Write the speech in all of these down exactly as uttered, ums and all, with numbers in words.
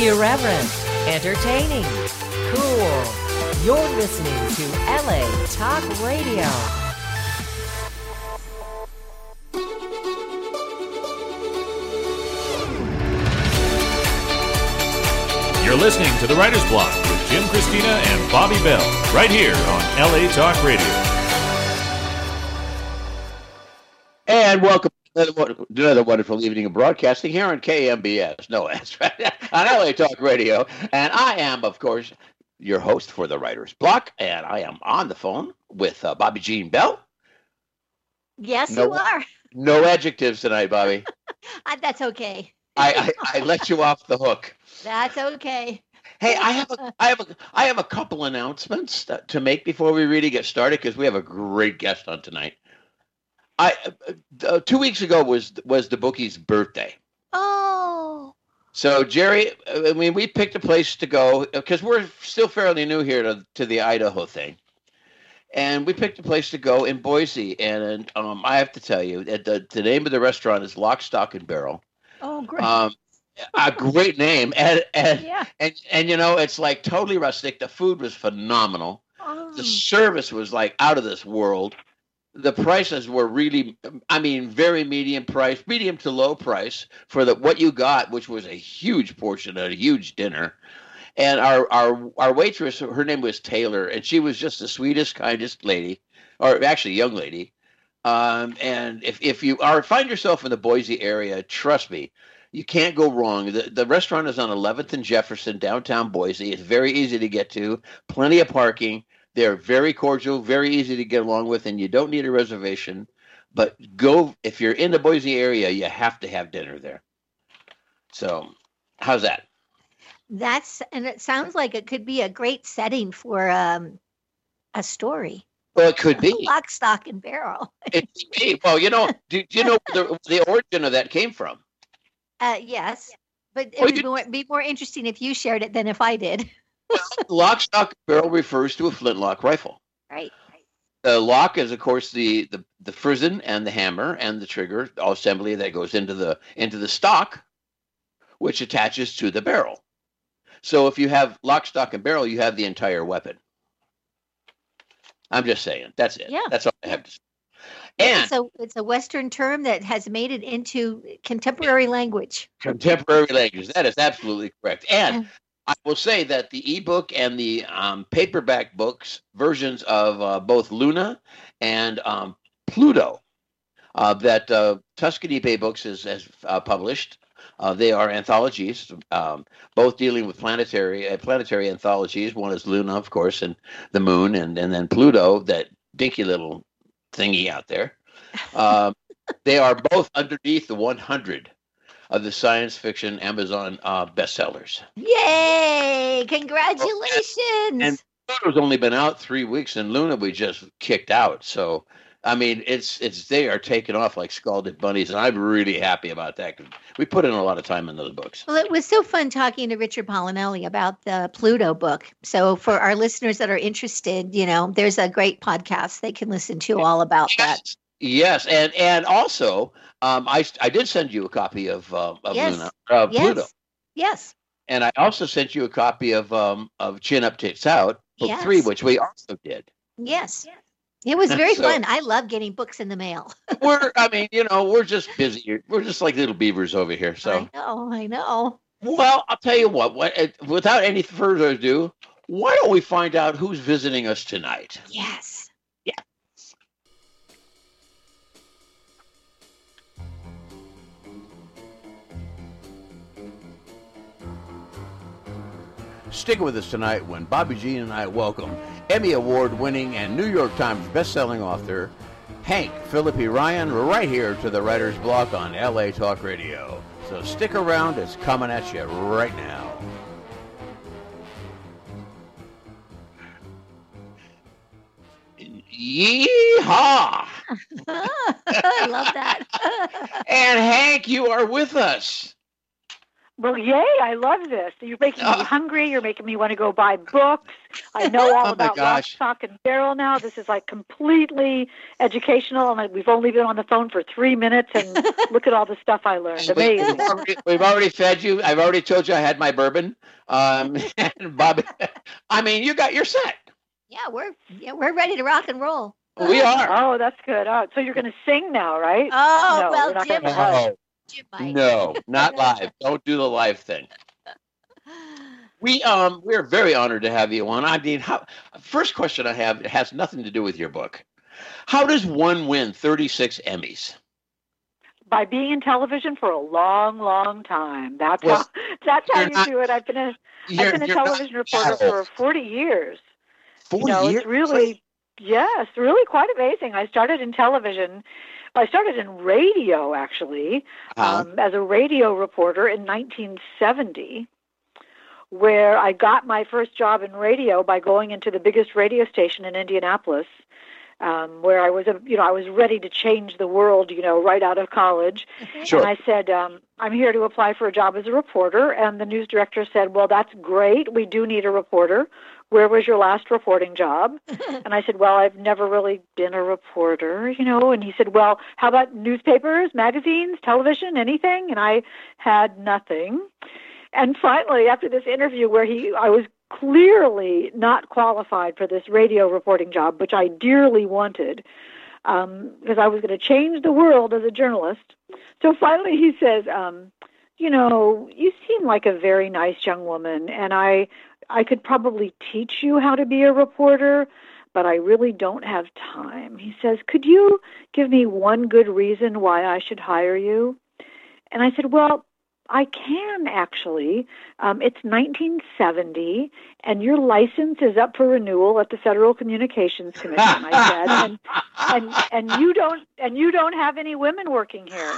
Irreverent, entertaining, cool. You're listening to L A Talk Radio. You're listening to The Writer's Block with Jim Christina and Bobby Bell, right here on L A Talk Radio. And welcome to another wonderful evening of broadcasting here on K M B S. No, that's right, on L A Talk Radio. And I am, of course, your host for The Writer's Block, and I am on the phone with uh, Bobby Jean Bell. Yes, no, you are. No adjectives tonight, Bobby. That's okay. I, I, I let you off the hook. That's okay. Hey, I have a, I have a, I have a couple announcements to make before we really get started because we have a great guest on tonight. I uh, two weeks ago was was the bookie's birthday. Oh. So Jerry, I mean, we picked a place to go because we're still fairly new here to to the Idaho thing, and we picked a place to go in Boise. And um, I have to tell you that the the name of the restaurant is Lock, Stock, and Barrel. Oh, great. Um, a great name, and and, yeah. and and you know, it's like totally rustic. The food was phenomenal. Oh. The service was like out of this world. The prices were really, I mean, very medium price, medium to low price for the what you got, which was a huge portion, a huge dinner. And our our our waitress, her name was Taylor, and she was just the sweetest, kindest lady, or actually young lady. Um, and if if you are find yourself in the Boise area, trust me, you can't go wrong. The the restaurant is on eleventh and Jefferson, downtown Boise. It's very easy to get to, plenty of parking. They're very cordial, very easy to get along with, and you don't need a reservation. But go if you're in the Boise area, you have to have dinner there. So, how's that? That's and it sounds like it could be a great setting for um, a story. Well, it could be Lock, Stock, and Barrel. It could be. Well, you know, do, do you know the, the origin of that came from? Uh, yes, but it Well, would you- be more, be more interesting if you shared it than if I did. Lock, stock, and barrel refers to a flintlock rifle. Right. The lock is, of course, the, the, the frizzen and the hammer and the trigger, all assembly that goes into the into the stock, which attaches to the barrel. So if you have lock, stock, and barrel, you have the entire weapon. I'm just saying. That's it. Yeah. That's all I have to say. And it's a it's a Western term that has made it into contemporary language. contemporary language. That is absolutely correct. And I will say that the ebook and the um, paperback books versions of uh, both Luna and um, Pluto uh, that uh, Tuscany Bay Books has, has uh, published. Uh, they are anthologies, um, both dealing with planetary uh, planetary anthologies. One is Luna, of course, and the Moon, and, and then Pluto, that dinky little thingy out there. Um, they are both underneath the one hundred of the science fiction Amazon uh, bestsellers. Yay! Congratulations! And Luna's only been out three weeks, and Luna we just kicked out. So, I mean, it's it's they are taking off like scalded bunnies, and I'm really happy about that because we put in a lot of time in those books. Well, it was so fun talking to Richard Polinelli about the Pluto book. So for our listeners that are interested, you know, there's a great podcast they can listen to all about that. Yes, yes. and and also, um, I I did send you a copy of uh, of Yes. Luna, uh, Yes. Pluto, Yes. and I also sent you a copy of um of Chin Up Tits Out, book Yes. three, which we also did. Yes. It was very So- fun. I love getting books in the mail. We're, I mean, you know, we're just busy. We're just like little beavers over here. So. I know. I know. Well, I'll tell you what, what. uh, Without any further ado, why don't we find out who's visiting us tonight? Yes. Stick with us tonight when Bobby Jean and I welcome Emmy Award-winning and New York Times best-selling author Hank Philippi Ryan right here to the Writer's Block on L A Talk Radio. So stick around, it's coming at you right now. Yeehaw! I love that. And Hank, you are with us. Well, yay, I love this. You're making me hungry. You're making me want to go buy books. I know all Oh, my about Lock, gosh. Stock, and Barrel now. This is like completely educational, and we've only been on the phone for three minutes, and look at all the stuff I learned. And we- Amazing. We've already, we've already fed you. I've already told you I had my bourbon. Um, and Bobby, I mean, you got your set. Yeah, we're yeah, we're ready to rock and roll. We are. Oh, that's good. Oh, so you're going to sing now, right? Oh, No, well, we're not Jim, gonna might. No, Jim might. no, not live. Don't do the live thing. We um we're very honored to have you on. I mean, how, first question I have has nothing to do with your book. How does one win thirty-six Emmys? By being in television for a long, long time. That's Well, how. That's how you're you not- do it. I've been a You're, I've been a you're not television reporter that for old. forty years. Forty You know, years. it's really, yes, really quite amazing. I started in television. I started in radio, actually, Uh-huh. um, as a radio reporter in nineteen seventy, where I got my first job in radio by going into the biggest radio station in Indianapolis, um, where I was, a, you know, I was ready to change the world, you know, right out of college. Sure. And I said, um, I'm here to apply for a job as a reporter. And the news director said, well, that's great. We do need a reporter. Where was your last reporting job? And I said, well, I've never really been a reporter, you know. And he said, well, how about newspapers, magazines, television, anything? And I had nothing. And finally, after this interview where he, I was clearly not qualified for this radio reporting job, which I dearly wanted, um, because I was going to change the world as a journalist. So finally he says, um, you know, you seem like a very nice young woman, and I, I could probably teach you how to be a reporter, but I really don't have time. He says, could you give me one good reason why I should hire you? And I said, well, I can actually. Um, it's nineteen seventy, and your license is up for renewal at the Federal Communications Commission. I said, and and and you don't and you don't have any women working here.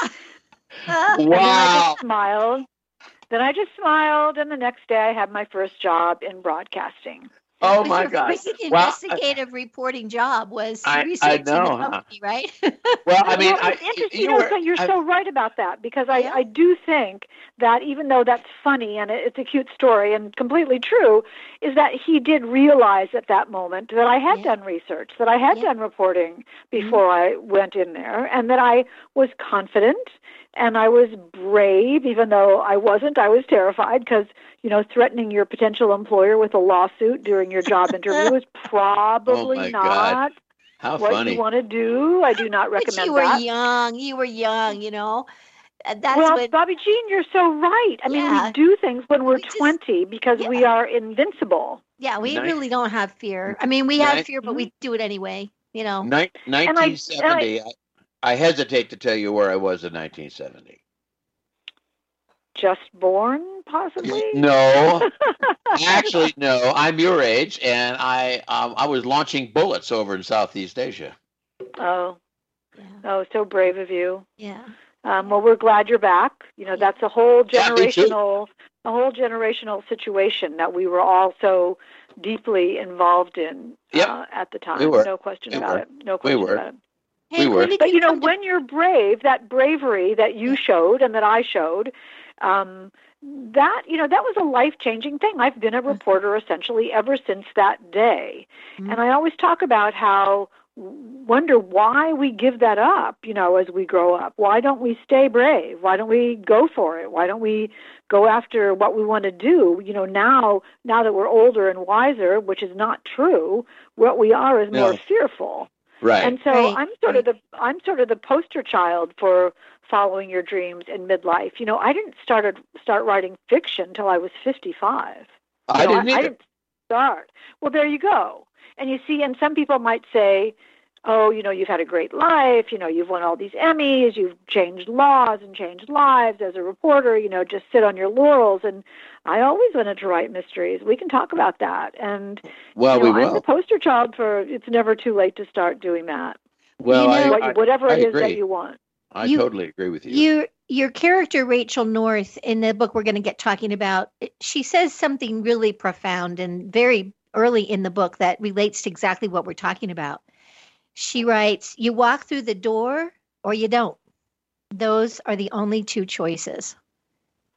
And then I Wow. just smiled. Then I just smiled, and the next day I had my first job in broadcasting. Oh Was my your gosh. first Well, I- investigative reporting job was I- I researching know, the huh? company, right? Well, I mean, well, I, it's interesting. you You know, were, so you're I- so right about that, because I, Yeah. I do think that even though that's funny and it- it's a cute story and completely true, is that he did realize at that moment that I had Yeah. done research, that I had Yeah. done reporting before I went in there, and that I was confident and I was brave, even though I wasn't. I was terrified because, you know, threatening your potential employer with a lawsuit during your job interview is probably my not God. How what funny. you want to do. I do not But recommend you were that. young. You were young, you know. Uh, That's well, what. Bobby Jean, you're so right. I mean, Yeah. we do things when we're We just- twenty because we yeah. are invincible. Yeah, we Nice. really don't have fear. I mean, we have Nice. fear, but we do it anyway. You know. Nin- nineteen seventy. I, I hesitate to tell you where I was in nineteen seventy. Just born, possibly? No, actually, no. I'm your age, and I um, I was launching bullets over in Southeast Asia. Oh, Yeah. oh, so brave of you. Yeah. Um, well, we're glad you're back. You know, that's a whole Yeah, me too. generational, a whole generational situation that we were all so deeply involved in Yep. uh, at the time. We were. No question We about were. it. No We question were. about it. Hey, We were. when did But you know, come to- when you're brave, that bravery that you showed and that I showed, um, that you know, that was a life-changing thing. I've been a reporter essentially ever since that day, Mhm. and I always talk about how wonder why we give that up. You know, as we grow up, why don't we stay brave? Why don't we go for it? Why don't we go after what we want to do? You know, now now that we're older and wiser, which is not true, what we are is more No. fearful. Right. And so Right, I'm sort of the I'm sort of the poster child for following your dreams in midlife. You know, I didn't start start writing fiction until I was fifty-five. I You know, didn't I, either. didn't start. Well, there you go. And you see, and some people might say, oh, you know, you've had a great life. You know, you've won all these Emmys. You've changed laws and changed lives as a reporter. You know, just sit on your laurels. And I always wanted to write mysteries. We can talk about that. And Well, you know, we I'm the will. poster child for it's never too late to start doing that. Well, You know- I, What, I, whatever I it is that agree. you want. I You- totally agree with you. Your your character Rachel North in the book we're going to get talking about, she says something really profound and very early in the book that relates to exactly what we're talking about. She writes, "You walk through the door or you don't. Those are the only two choices."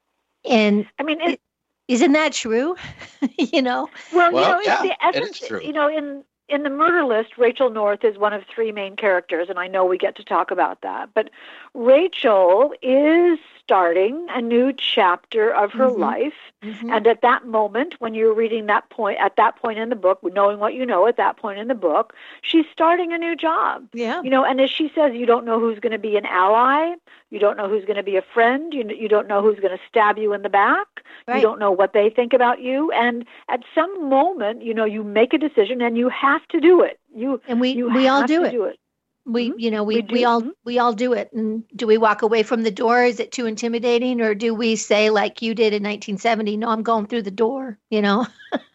And I mean, it, isn't that true? you know? Well, Well, you know, yeah, it's the it essence, is true. you know, in in the murder list, Rachel North is one of three main characters, and I know we get to talk about that. But Rachel is starting a new chapter of her Mhm. life, Mhm. and at that moment, when you're reading that point, at that point in the book, knowing what you know at that point in the book, she's starting a new job. Yeah. You know, and as she says, you don't know who's going to be an ally, you don't know who's going to be a friend, you you don't know who's going to stab you in the back, Right. you don't know what they think about you, and at some moment, you know, you make a decision and you have to do it. You And we you we all have do to it. do it. We, Mhm. you know, we, We we, do. all Mhm. we all do it. And do we walk away from the door? Is it too intimidating, or do we say like you did in nineteen seventy? No, I'm going through the door. You know.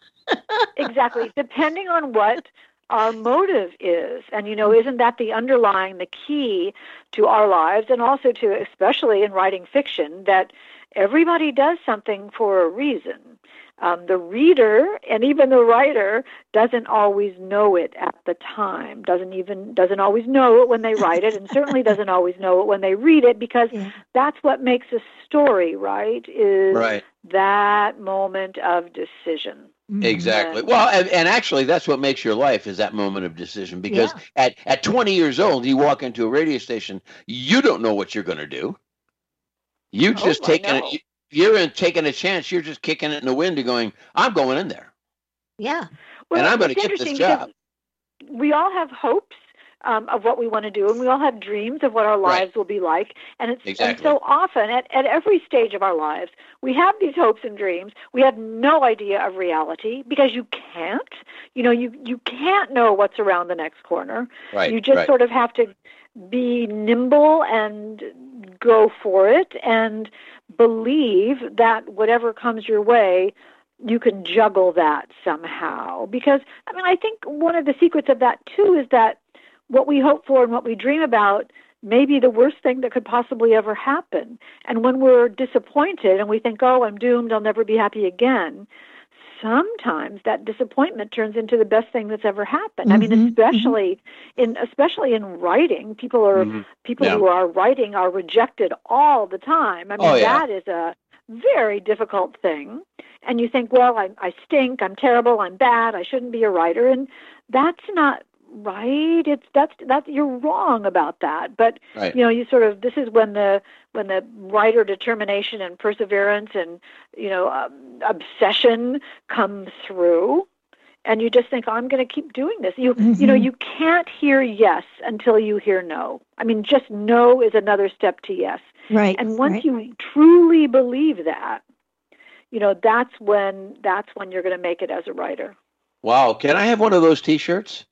Exactly. Depending on what our motive is, and you know, isn't that the underlying, the key to our lives, and also to, especially in writing fiction, that everybody does something for a reason. Um, the reader and even the writer doesn't always know it at the time. Doesn't even doesn't always know it when they write it, and certainly doesn't always know it when they read it, because Yeah. that's what makes a story, right? Is Right. that moment of decision. Mhm. Exactly. And- Well, and, and actually, that's what makes your life is that moment of decision. Because at, at twenty years old, you walk into a radio station, you don't know what you're going to do. You Oh, just I taking know. it. You're in taking a chance. You're just kicking it in the wind and going, I'm going in there, Yeah. and I'm going to it's get this interesting job. because we all have hopes um, of what we want to do, and we all have dreams of what our Right. lives will be like. And it's Exactly. and so often at, at every stage of our lives, we have these hopes and dreams. We have no idea of reality because you can't. You know, you you can't know what's around the next corner. Right. You just right. sort of have to be nimble and go for it and believe that whatever comes your way, you can juggle that somehow. Because, I mean, I think one of the secrets of that, too, is that what we hope for and what we dream about may be the worst thing that could possibly ever happen. And when we're disappointed and we think, oh, I'm doomed, I'll never be happy again, sometimes that disappointment turns into the best thing that's ever happened. I mean, Mhm, especially in especially in writing, people are Mhm. people Yeah. who are writing are rejected all the time. I mean, Oh, yeah. that is a very difficult thing. And you think, well, I, I stink, I'm terrible, I'm bad, I shouldn't be a writer, and that's not right. It's that's that you're wrong about that. But Right. you know, you sort of this is when the when the writer determination and perseverance and you know um, obsession comes through, and you just think, I'm going to keep doing this. You you know, Mhm. you can't hear yes until you hear no. I mean, just no is another step to yes. Right. And once right. you truly believe that, you know, that's when that's when you're going to make it as a writer. Wow. Can I have one of those T-shirts?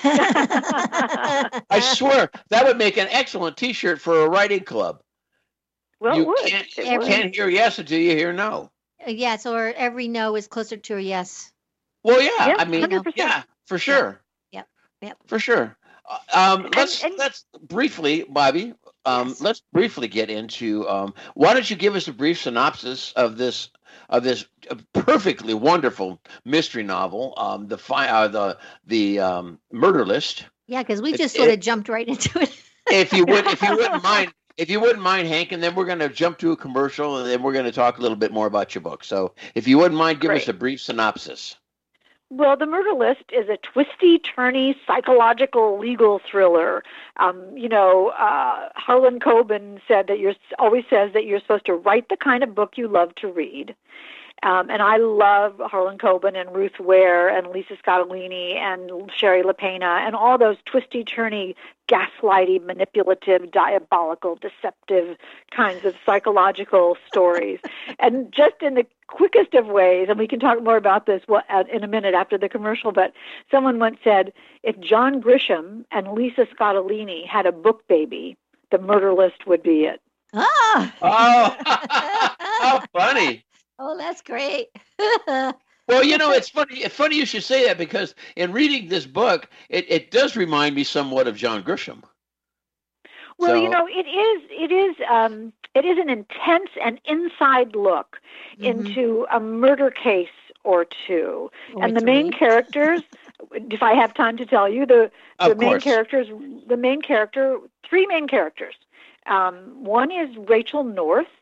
I swear that would make an excellent T-shirt for a writing club. Well, you it would. can't, It you would. can't hear yes until you hear no. yes, or every no is closer to a yes. Well, yeah. Yeah, I mean, one hundred percent. yeah, for sure. Yep, yep. For sure. Uh, Um, And- let's and- let's briefly, Bobby. Um, Yes. Let's briefly get into. Um, why don't you give us a brief synopsis of this of this perfectly wonderful mystery novel, um, the fi- uh, the the um, Murder List. Yeah, because we It- just sort it- of jumped right into it. If you would, if you wouldn't mind, if you wouldn't mind, Hank, and then we're going to jump to a commercial, and then we're going to talk a little bit more about your book. So, if you wouldn't mind, give us Great. a brief synopsis. Well, The Murder List is a twisty, turny, psychological legal thriller. Um, you know, uh, Harlan Coben said that you're always says that you're supposed to write the kind of book you love to read. Um, and I love Harlan Coben and Ruth Ware and Lisa Scottolini and Sherry LaPena and all those twisty, turny, gaslighty, manipulative, diabolical, deceptive kinds of psychological stories. And just in the quickest of ways, and we can talk more about this in a minute after the commercial, but someone once said, if John Grisham and Lisa Scottolini had a book baby, The Murder List would be it. Ah. Oh, how funny! Oh, that's great. Well, you know, it's funny. It's funny you should say that because in reading this book, it, it does remind me somewhat of John Grisham. Well, So- you know, it is it is um, it is an intense and inside look Mhm. into a murder case or two, Or and the main three. characters. If I have time to tell you, the the Of main course. characters, the main character, three main characters. Um, one is Rachel North,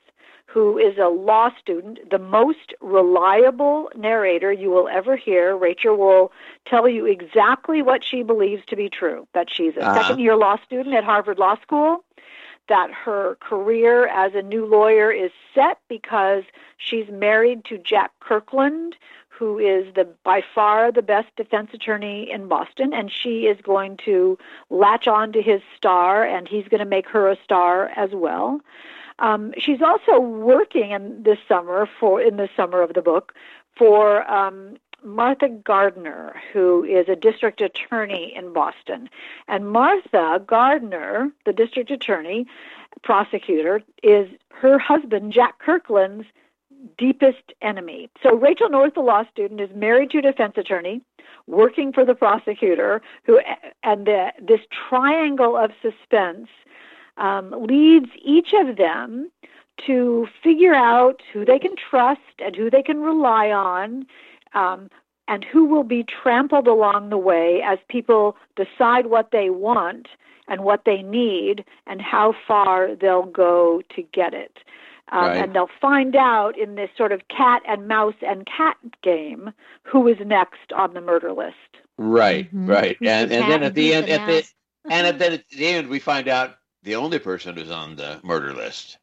who is a law student, the most reliable narrator you will ever hear. Rachel will tell you exactly what she believes to be true, that she's a Uh-huh. second-year law student at Harvard Law School, that her career as a new lawyer is set because she's married to Jack Kirkland, who is the by far the best defense attorney in Boston, and she is going to latch on to his star, and he's going to make her a star as well. Um, she's also working in this summer for in the summer of the book for um, Martha Gardner, who is a district attorney in Boston. And Martha Gardner, the district attorney, prosecutor, is her husband, Jack Kirkland's, deepest enemy. So Rachel North, the law student, is married to a defense attorney, working for the prosecutor, who and the, this triangle of suspense um, leads each of them to figure out who they can trust and who they can rely on, um, and who will be trampled along the way as people decide what they want and what they need and how far they'll go to get it. Um, Right. And they'll find out in this sort of cat and mouse and cat game who is next on the murder list. Right, Mhm. right. Who's And the and cat then at and the who's end, the at the mouse? and at then at the end, we find out the only person who's on the murder list.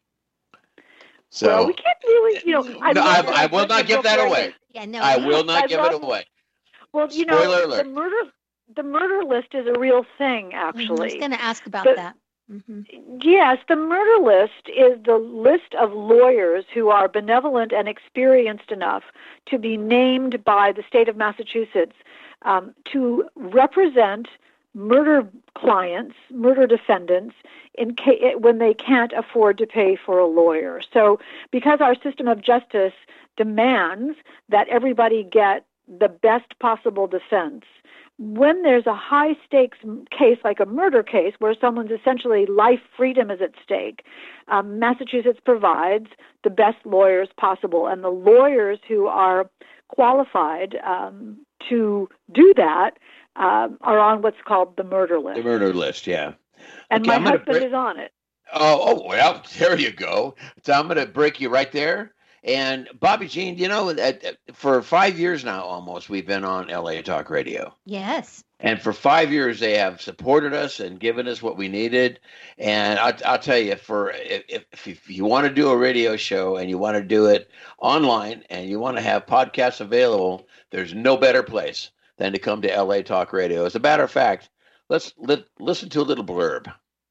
So well, we can't really, you know. I, no, love I, that I will I've not written give a that book where away. Yeah, no. I will not I give love- it away. Well, you Spoiler know, alert. the murder, the murder list is a real thing, Mhm. I actually. was going to ask about But- that. Hmm. Yes, the murder list is the list of lawyers who are benevolent and experienced enough to be named by the state of Massachusetts um, to represent murder clients, murder defendants, in ca- when they can't afford to pay for a lawyer. So because our system of justice demands that everybody get the best possible defense, when there's a high-stakes case like a murder case where someone's essentially life freedom is at stake, um, Massachusetts provides the best lawyers possible. And the lawyers who are qualified um, to do that um, are on what's called the murder list. The murder list, yeah. and Okay, my I'm gonna husband break- is on it. Oh, oh, well, there you go. So I'm going to break you right there. And Bobby Jean, you know, at, at- for five years now almost, we've been on L A Talk Radio. Yes. And for five years, they have supported us and given us what we needed. And I'll, I'll tell you, for if, if, if you want to do a radio show and you want to do it online and you want to have podcasts available, there's no better place than to come to L A Talk Radio. As a matter of fact, let's li- listen to a little blurb.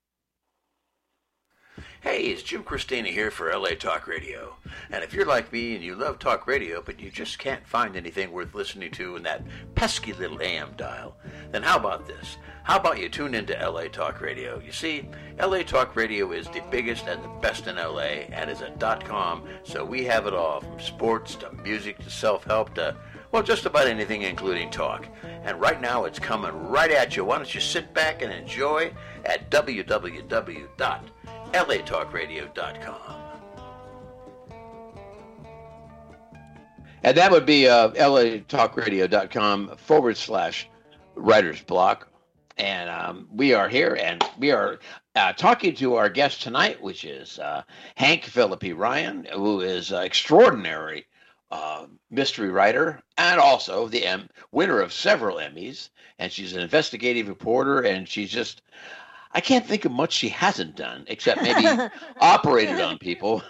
Hey, it's Jim Christina here for L A Talk Radio. And if you're like me and you love talk radio, but you just can't find anything worth listening to in that pesky little A M dial, then how about this? How about you tune into L A Talk Radio? You see, L A Talk Radio is the biggest and the best in L A and is a .com, so we have it all, from sports to music to self-help to, well, just about anything, including talk. And right now it's coming right at you. Why don't you sit back and enjoy at w w w dot L A talk radio dot com. And that would be uh, L A talk radio dot com forward slash writer's block. And um, we are here and we are uh, talking to our guest tonight, which is uh, Hank Philippi Ryan, who is an extraordinary uh, mystery writer and also the M- winner of several Emmys. And she's an investigative reporter, and she's just, I can't think of much she hasn't done except maybe operated on people.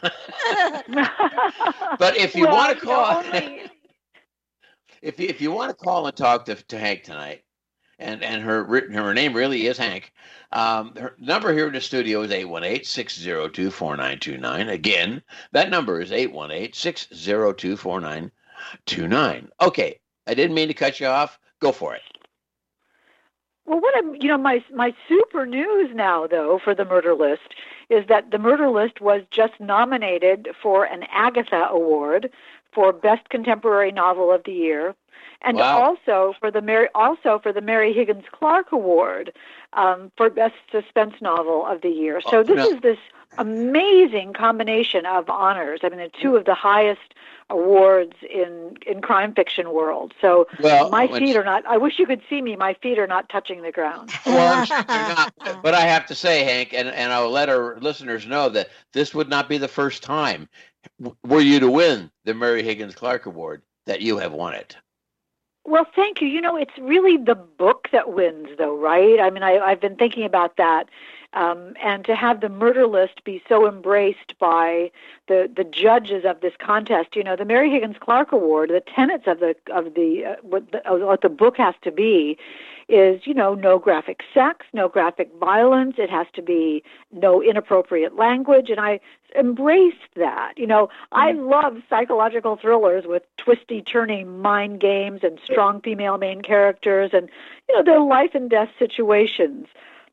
But if you Well, want to know, call, only- if you, if you want to call and talk to, to Hank tonight, and and her written her name really is Hank. Um, her number here in the studio is eight one eight, six zero two, four nine two nine. Again, that number is eight one eight, six zero two, four nine two nine. Okay, I didn't mean to cut you off. Go for it. Well, what I'm, you know, my my super news now, though, for the Murder List is that the Murder List was just nominated for an Agatha Award for Best Contemporary Novel of the Year, and Wow. also for the Mary also for the Mary Higgins Clark Award um, for Best Suspense Novel of the Year. So Oh, this no. is this amazing combination of honors. I mean, they're two of the highest awards in in crime fiction world. So Well, my when- feet are not. I wish you could see me. My feet are not touching the ground. Well, I'm sure they're not. But I have to say, Hank, and, and I'll let our listeners know that this would not be the first time w- were you to win the Mary Higgins Clark Award, that you have won it. Well, thank you. You know, it's really the book that wins, though, right? I mean, I, I've been thinking about that. Um, and to have the murder list be so embraced by the, the judges of this contest, you know, the Mary Higgins Clark Award, the tenets of the of the uh, what the, uh, what the book has to be, is, you know, no graphic sex, no graphic violence. It has to be no inappropriate language, and I embraced that. You know, I love psychological thrillers with twisty, turning mind games and strong female main characters, and you know, they're life and death situations.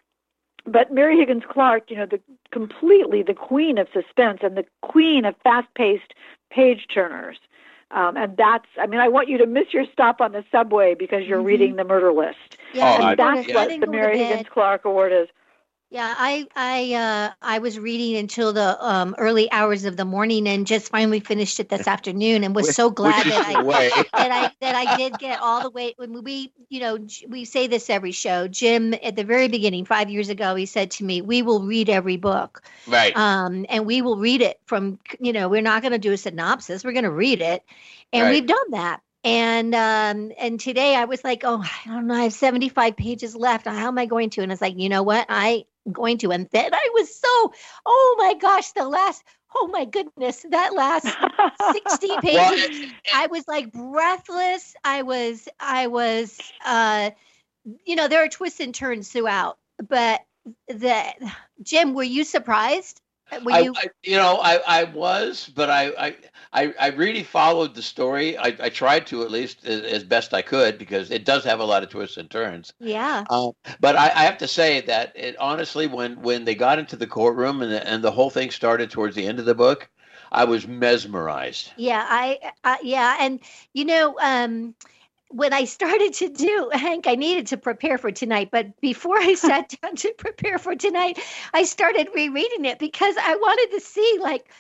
But Mary Higgins Clark, you know, the completely the queen of suspense and the queen of fast-paced page turners. Um, and that's, I mean, I want you to miss your stop on the subway because you're mm-hmm. reading the murder list. Yeah, oh, and that's yeah. what the Mary Higgins Clark Award is. Yeah, I I uh, I was reading until the um, early hours of the morning and just finally finished it this afternoon and was Which, so glad that I way. that I that I did get all the way. When we, you know, we say this every show. Jim, at the very beginning, five years ago, he said to me, "We will read every book, right? Um, and we will read it from. You know, we're not going to do a synopsis. We're going to read it, and right. we've done that." And um, and today I was like, oh, I don't know, I have seventy-five pages left. How am I going to? And it's like, you know what? I am going to. And then I was so, oh my gosh, the last, oh my goodness, that last sixty pages, well, I was like breathless. I was, I was, uh, you know, there are twists and turns throughout. But the Jim, were you surprised? Were I, you? I, you know, I, I was, but I, I, I, I really followed the story. I, I tried to, at least as, as best I could, because it does have a lot of twists and turns. Yeah. Um, but I, I have to say that it, honestly, when, when they got into the courtroom and the, and the whole thing started towards the end of the book, I was mesmerized. Yeah, I, I yeah, and you know, um, when I started to do, Hank, I needed to prepare for tonight. But before I sat down to prepare for tonight, I started rereading it because I wanted to see, like,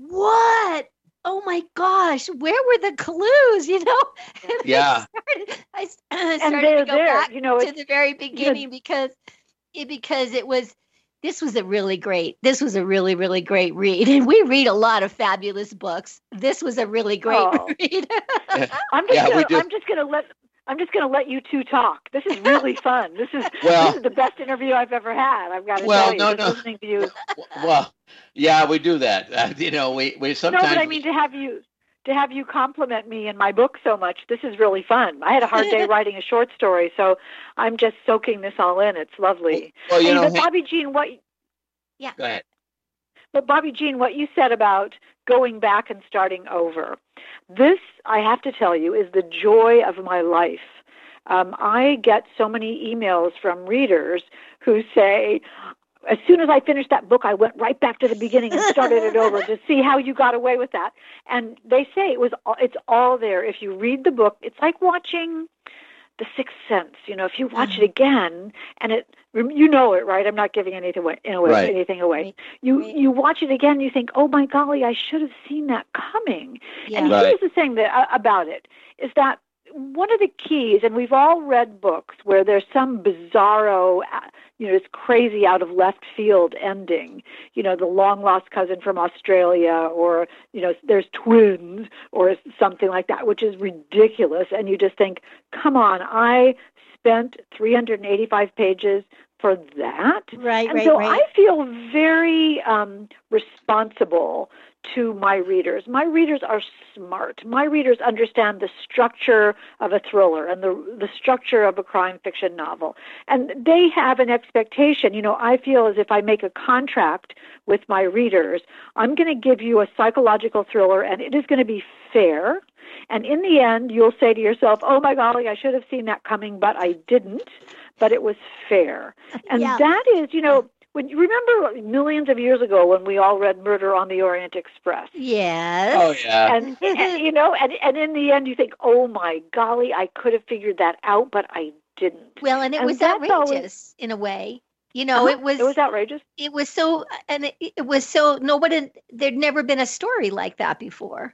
what? Oh my gosh, where were the clues? You know? And yeah. I started, I, I started to go there, back you know, to the very beginning you know, because it because it was. This was a really great, this was a really, really great read. And we read a lot of fabulous books. This was a really great oh. read. I'm just yeah, gonna, do. I'm just gonna let I'm just gonna let you two talk. This is really fun. This is well, this is the best interview I've ever had. I've got to well, tell you. No, just no. Listening to you. Well, yeah, we do that. Uh, you know, we, we sometimes. No, but I mean to have you to have you compliment me in my book so much. This is really fun. I had a hard day writing a short story, so I'm just soaking this all in. It's lovely. Well, you hey, know, but hey, Bobby Jean, what? Yeah. Go ahead. But Bobby Jean, what you said about going back and starting over, this, I have to tell you, is the joy of my life. Um, I get so many emails from readers who say, as soon as I finished that book, I went right back to the beginning and started it over to see how you got away with that. And they say it was all, it's all there. If you read the book, it's like watching The Sixth Sense. You know, if you watch mm-hmm. it again, and it, you know it, right? I'm not giving anything away. Right. Anything away. You right. you watch it again, you think, oh my golly, I should have seen that coming. Yeah. And right. here's the thing that uh, about it is that one of the keys, and we've all read books where there's some bizarro, you know, this crazy out of left field ending, you know, the long lost cousin from Australia, or, you know, there's twins or something like that, which is ridiculous. And you just think, come on, I spent three hundred eighty-five pages for that. Right, and right, so right. I feel very um, responsible to my readers. My readers are smart. My readers understand the structure of a thriller and the the structure of a crime fiction novel. And they have an expectation. You know, I feel as if I make a contract with my readers, I'm going to give you a psychological thriller, and it is going to be fair. And in the end, you'll say to yourself, oh my golly, I should have seen that coming, but I didn't. But it was fair. And yeah. that is, you know, when you remember millions of years ago when we all read Murder on the Orient Express. Yes. Oh, yeah. And, and you know, and, and in the end you think, oh my golly, I could have figured that out, but I didn't. Well, and it and was that's outrageous always, in a way. You know, uh-huh, it was it was outrageous. It was so, and it, it was so, nobody, there'd never been a story like that before.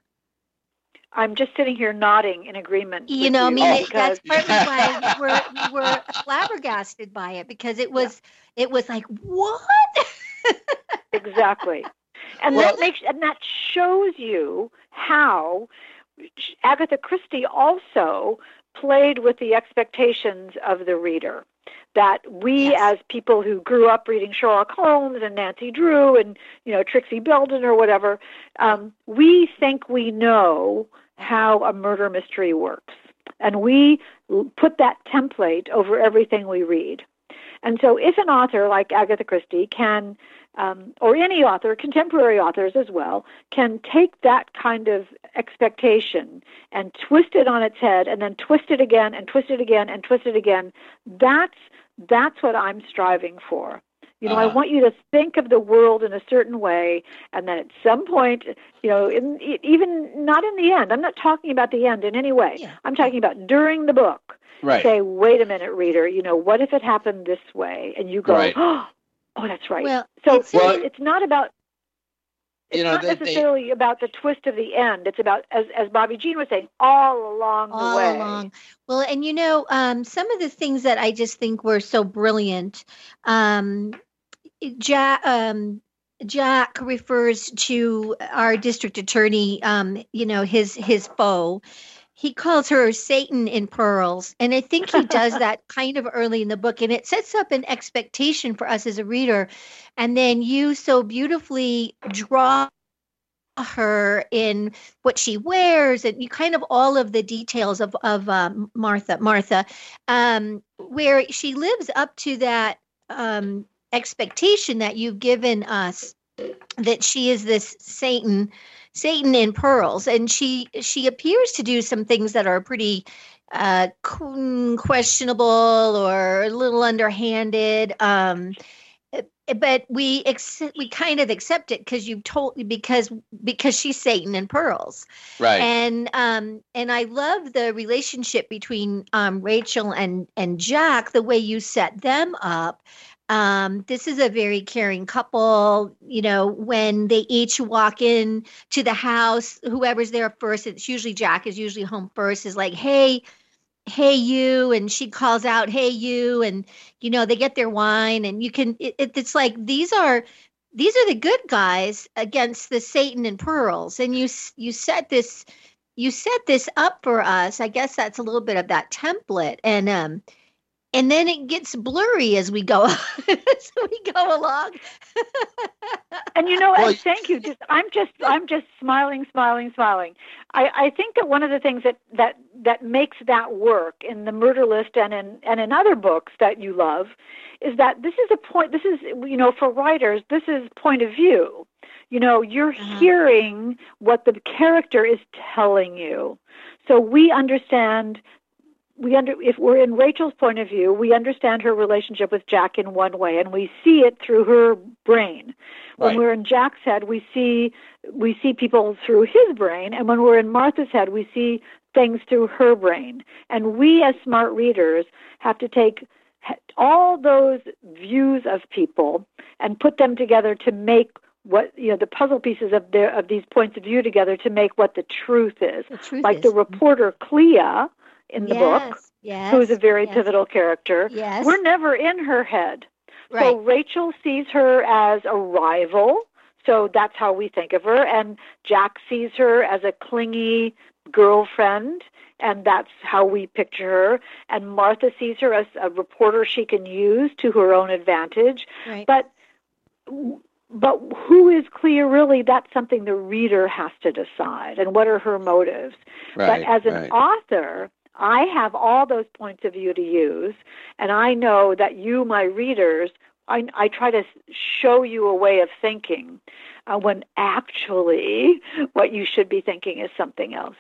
I'm just sitting here nodding in agreement. You with know, you I mean, oh, it, that's partly why we were, we were flabbergasted by it, because it was, yeah. it was like, what? Exactly. And well, that makes, and that shows you how Agatha Christie also played with the expectations of the reader. That we, Yes. as people who grew up reading Sherlock Holmes and Nancy Drew and, you know, Trixie Belden or whatever, um, we think we know how a murder mystery works. And we put that template over everything we read. And so if an author like Agatha Christie can, um, or any author, contemporary authors as well, can take that kind of expectation and twist it on its head and then twist it again and twist it again and twist it again, that's that's what I'm striving for. You know, Uh-huh. I want you to think of the world in a certain way, and then at some point, you know, in, even not in the end, I'm not talking about the end in any way. Yeah. I'm talking about during the book. Right. Say, wait a minute, reader, you know, what if it happened this way? And you go, Right. oh, that's right. Well, so it's- it's, Well, it's not about, it's you know, not they- they- necessarily about the twist of the end. It's about, as, as Bobby Jean was saying, all along all the way. along. Well, and you know, um, some of the things that I just think were so brilliant. Um, Jack, um, Jack refers to our district attorney, um, you know, his his foe. He calls her Satan in pearls, and I think he does that kind of early in the book, and it sets up an expectation for us as a reader. And then you so beautifully draw her in what she wears, and you kind of all of the details of of um, Martha, Martha, um, where she lives up to that um, expectation that you've given us, that she is this Satan, Satan in pearls, and she she appears to do some things that are pretty uh, questionable or a little underhanded. Um, but we accept, we kind of accept it because you told because because she's Satan in pearls, Right. and um and I love the relationship between um Rachel and and Jack, the way you set them up. Um, this is a very caring couple. You know, when they each walk in to the house, whoever's there first, it's usually Jack is usually home first, is like, hey, hey you, and she calls out, hey you, and you know, they get their wine, and you can it, it's like these are these are the good guys against the Satan and pearls, and you you set this you set this up for us. I guess that's a little bit of that template, and um and then it gets blurry as we go as we go along. And you know, Well, and thank you. Just I'm just I'm just smiling, smiling, smiling. I, I think that one of the things that, that, that makes that work in the Murder List and in and in other books that you love is that this is a point. This is, you know, for writers, this is point of view. You know, you're Uh-huh. hearing what the character is telling you, so we understand. We under if we're in Rachel's point of view, we understand her relationship with Jack in one way, and we see it through her brain. When Right. we're in Jack's head, we see we see people through his brain, and when we're in Martha's head, we see things through her brain. And we, as smart readers, have to take all those views of people and put them together to make what, you know, the puzzle pieces of their of these points of view together to make what the truth is. The truth Like is, the reporter Clea in the book, yes, yes, who's a very yes, pivotal character. Yes, We're never in her head. right. So Rachel sees her as a rival, so that's how we think of her, and Jack sees her as a clingy girlfriend, and that's how we picture her, and Martha sees her as a reporter she can use to her own advantage. right. But but who is Clea really? That's something the reader has to decide, and what are her motives. Right. But as an right. author, I have all those points of view to use, and I know that you, my readers, I, I try to show you a way of thinking uh, when actually what you should be thinking is something else.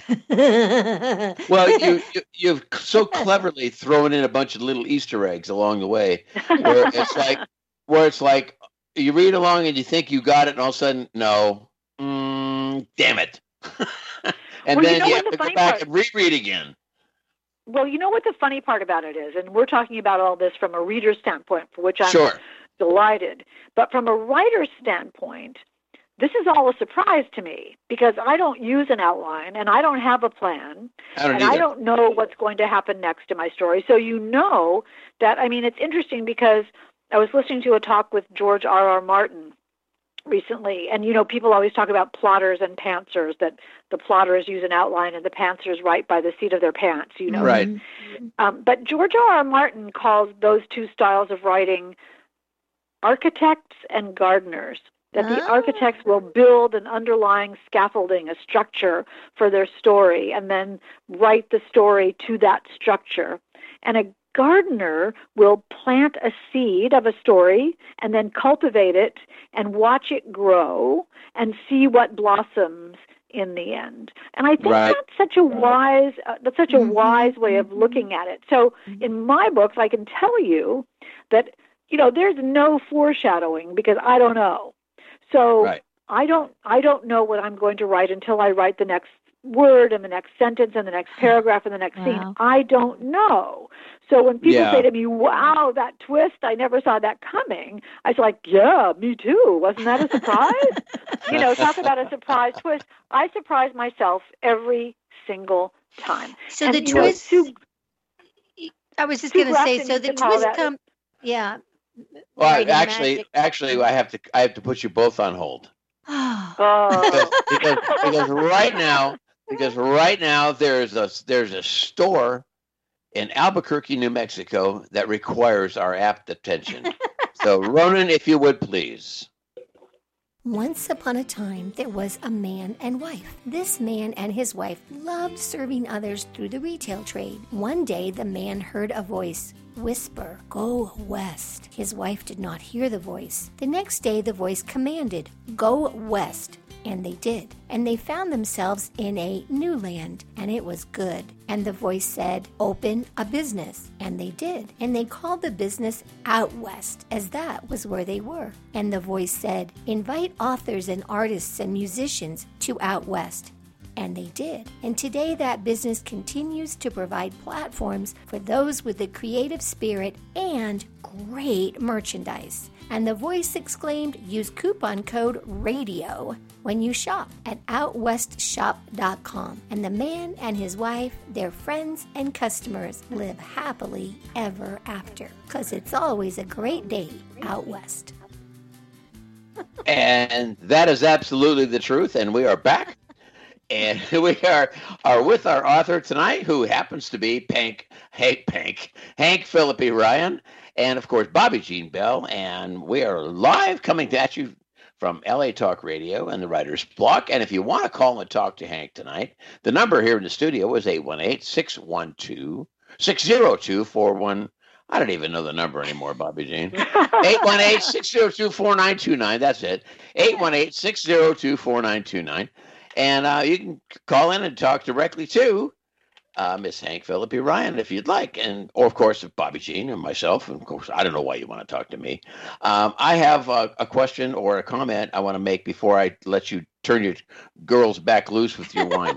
Well, you, you you've so cleverly thrown in a bunch of little Easter eggs along the way, where it's like, where it's like you read along and you think you got it, and all of a sudden, no, mm, damn it, and Well, you then know you, what have the to go funny back part- and reread again. Well, you know what the funny part about it is, and we're talking about all this from a reader's standpoint, for which I'm Sure. delighted. But from a writer's standpoint, this is all a surprise to me because I don't use an outline and I don't have a plan. I don't and either. I don't know what's going to happen next in my story. So you know that, I mean, it's interesting because I was listening to a talk with George R. R. Martin, recently. And, you know, people always talk about plotters and pantsers, that the plotters use an outline and the pantsers write by the seat of their pants, you know. Right. Um, but George R. R. Martin calls those two styles of writing architects and gardeners, that the Ah. architects will build an underlying scaffolding, a structure for their story, and then write the story to that structure. And a gardener will plant a seed of a story and then cultivate it and watch it grow and see what blossoms in the end. And I think Right. that's such a wise uh, that's such a Mhm. wise way of looking at it. So in my books, I can tell you that, you know, there's no foreshadowing because I don't know. So Right. I don't I don't know what I'm going to write until I write the next word and the next sentence and the next paragraph and the next Wow. scene. I don't know. So when people Yeah. say to me, wow, that twist, I never saw that coming, I was like, yeah, me too. Wasn't that a surprise? You know, talk about a surprise twist. I surprise myself every single time. So And, the you know, twist. Sue- I was just Sue going to say. Grafton So used the to call twist that- come. Yeah. Well, I- writing actually, magic. actually, I have to I have to put you both on hold Oh. because because right now because right now there's a there's a store in Albuquerque, New Mexico that requires our apt attention. So, Ronan, if you would please. Once upon a time, there was a man and wife. This man and his wife loved serving others through the retail trade. One day, the man heard a voice whisper, "Go west." His wife did not hear the voice. The next day, the voice commanded, "Go west." And they did. And they found themselves in a new land, and it was good. And the voice said, "Open a business." And they did. And they called the business Out West, as that was where they were. And the voice said, "Invite authors and artists and musicians to Out West." And they did. And today that business continues to provide platforms for those with a creative spirit and great merchandise. And the voice exclaimed, "Use coupon code RADIO when you shop at out west shop dot com." And the man and his wife, their friends and customers live happily ever after. Because it's always a great day out west. And that is absolutely the truth. And we are back. And we are are with our author tonight, who happens to be Pank, Hank Pank, Hank Phillippe Ryan, and of course Bobby Jean Bell. And we are live coming at you from L A Talk Radio and the Writer's Block. And if you want to call and talk to Hank tonight, the number here in the studio is eight one eight, six one two, six zero two, four one. I don't even know the number anymore, Bobby Jean. eight one eight, six zero two, four nine two nine. That's it. eight one eight, six zero two, four nine two nine. And uh, you can call in and talk directly to uh, Miss Hank Phillippe Ryan if you'd like. And, or, of course, if Bobby Jean or myself. And, of course, I don't know why you want to talk to me. Um, I have a, a question or a comment I want to make before I let you turn your girls back loose with your wine.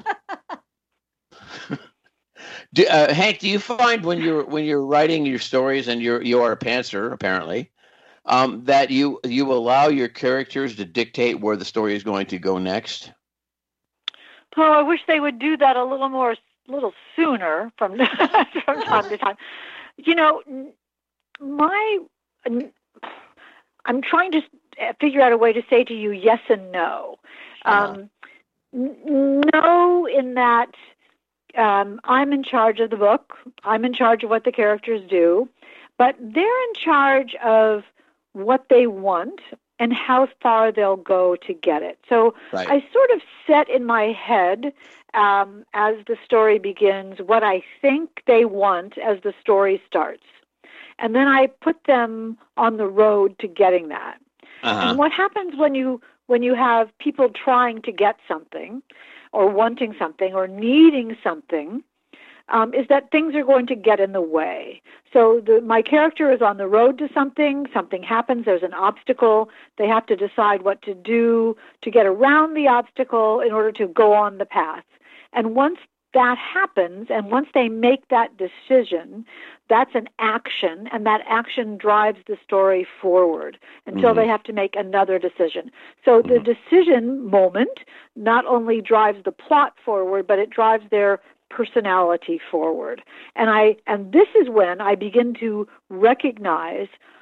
do, uh, Hank, do you find when you're when you're writing your stories, and you're you are a pantser apparently, um, that you you allow your characters to dictate where the story is going to go next? Oh, I wish they would do that a little more, little sooner from from time to time. You know, my I'm trying to figure out a way to say to you yes and no. Um, no, in that um, I'm in charge of the book. I'm in charge of what the characters do, but they're in charge of what they want and how far they'll go to get it. So Right. I sort of set in my head um, as the story begins what I think they want as the story starts. And then I put them on the road to getting that. Uh-huh. And what happens when you when you have people trying to get something or wanting something or needing something um, is that things are going to get in the way. So the, my character is on the road to something, something happens, there's an obstacle, they have to decide what to do to get around the obstacle in order to go on the path. And once that happens, and once they make that decision, that's an action, and that action drives the story forward until Mm-hmm. they have to make another decision. So the decision moment not only drives the plot forward, but it drives their personality forward. And I and this is when I begin to recognize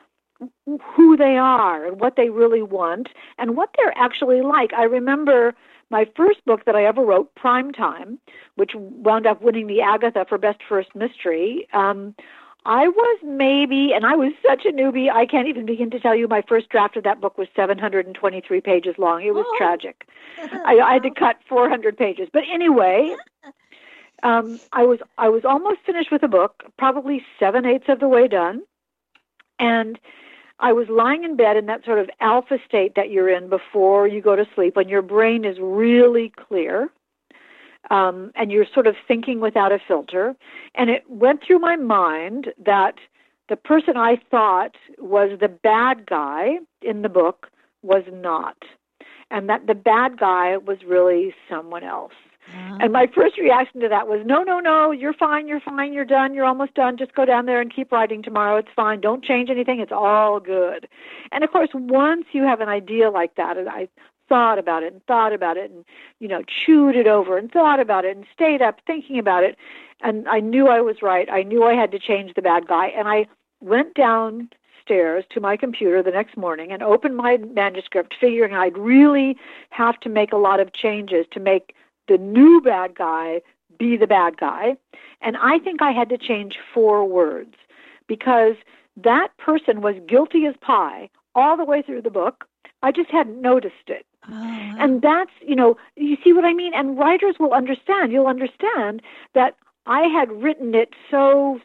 who they are and what they really want and what they're actually like. I remember my first book that I ever wrote, Primetime, which wound up winning the Agatha for Best First Mystery. Um, I was maybe, and I was such a newbie, I can't even begin to tell you, my first draft of that book was seven hundred twenty-three pages long. It was oh. tragic. I, I had to cut four hundred pages. But anyway, um, I was I was almost finished with the book, probably seven-eighths of the way done. And I was lying in bed in that sort of alpha state that you're in before you go to sleep, when your brain is really clear. Um, and you're sort of thinking without a filter. And it went through my mind that the person I thought was the bad guy in the book was not. And that the bad guy was really someone else. Uh-huh. And my first reaction to that was, no, no, no, you're fine, you're fine, you're done, you're almost done. Just go down there and keep writing tomorrow. It's fine. Don't change anything. It's all good. And, of course, once you have an idea like that, and I thought about it and thought about it and, you know, chewed it over and thought about it and stayed up thinking about it. And I knew I was right. I knew I had to change the bad guy. And I went downstairs to my computer the next morning and opened my manuscript, figuring I'd really have to make a lot of changes to make the new bad guy be the bad guy. And I think I had to change four words because that person was guilty as pie all the way through the book. I just hadn't noticed it. Oh, wow. And that's, you know, you see what I mean? And writers will understand. You'll understand that I had written it so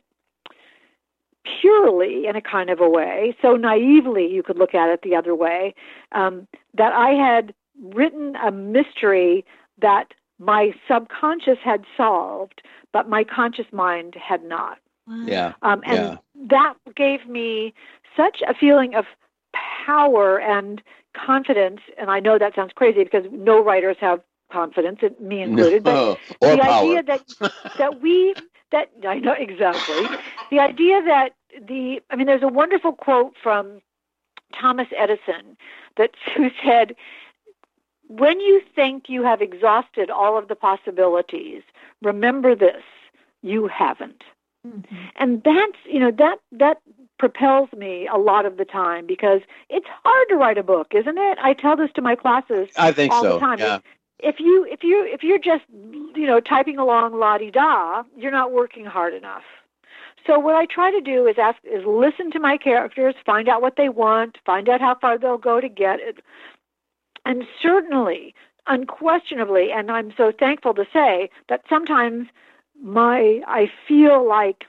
purely in a kind of a way, so naively you could look at it the other way, um, that I had written a mystery that my subconscious had solved, but my conscious mind had not. Yeah. Um, and yeah. that gave me such a feeling of power and confidence, and I know that sounds crazy because no writers have confidence, me included, no, but or the power. idea that that we that I know exactly the idea that the I mean, there's a wonderful quote from Thomas Edison that who said, "When you think you have exhausted all of the possibilities, remember this: you haven't." Mm-hmm. And that's, you know, that that propels me a lot of the time because it's hard to write a book, isn't it? I tell this to my classes I think all so. the time. Yeah. If you if you if you're just, you know, typing along la-di-da, you're not working hard enough. So what I try to do is ask is listen to my characters, find out what they want, find out how far they'll go to get it. And certainly, unquestionably, and I'm so thankful to say that sometimes my I feel like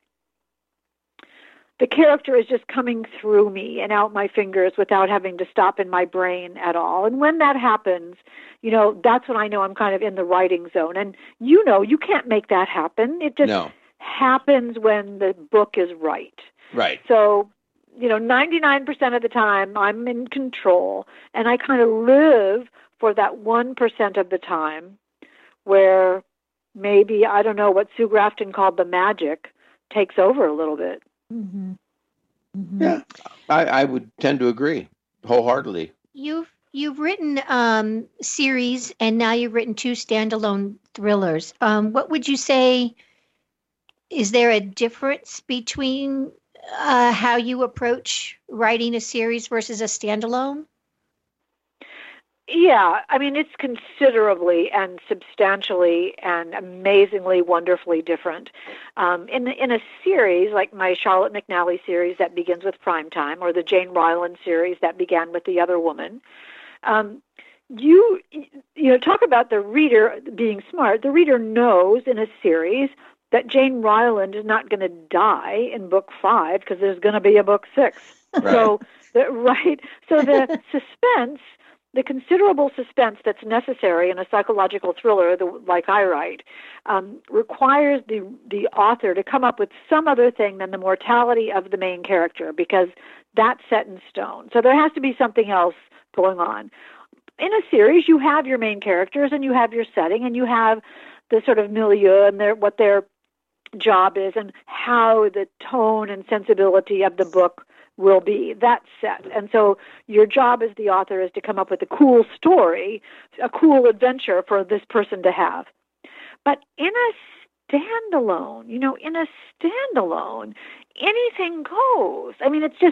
the character is just coming through me and out my fingers without having to stop in my brain at all. And when that happens, you know, that's when I know I'm kind of in the writing zone. And you know, you can't make that happen. It just no. happens when the book is right. Right. So, you know, ninety-nine percent of the time I'm in control, and I kind of live for that one percent of the time where maybe, I don't know, what Sue Grafton called the magic takes over a little bit. Mm-hmm. Mm-hmm. Yeah, I, I would tend to agree wholeheartedly. You've you've written um, series, and now you've written two standalone thrillers. Um, what would you say? Is there a difference between uh, how you approach writing a series versus a standalone? Yeah, I mean, it's considerably and substantially and amazingly, wonderfully different. Um, in in a series like my Charlotte McNally series that begins with Primetime, or the Jane Ryland series that began with The Other Woman, um, you you know talk about the reader being smart. The reader knows in a series that Jane Ryland is not going to die in book five because there's going to be a book six. Right. So the, right, so the suspense. The considerable suspense that's necessary in a psychological thriller, the, like I write, um, requires the the author to come up with some other thing than the mortality of the main character, because that's set in stone. So there has to be something else going on. In a series, you have your main characters, and you have your setting, and you have the sort of milieu and their what their job is, and how the tone and sensibility of the book will be. That's set. And so your job as the author is to come up with a cool story, a cool adventure for this person to have. But in a standalone, you know, in a standalone, anything goes. I mean, it's just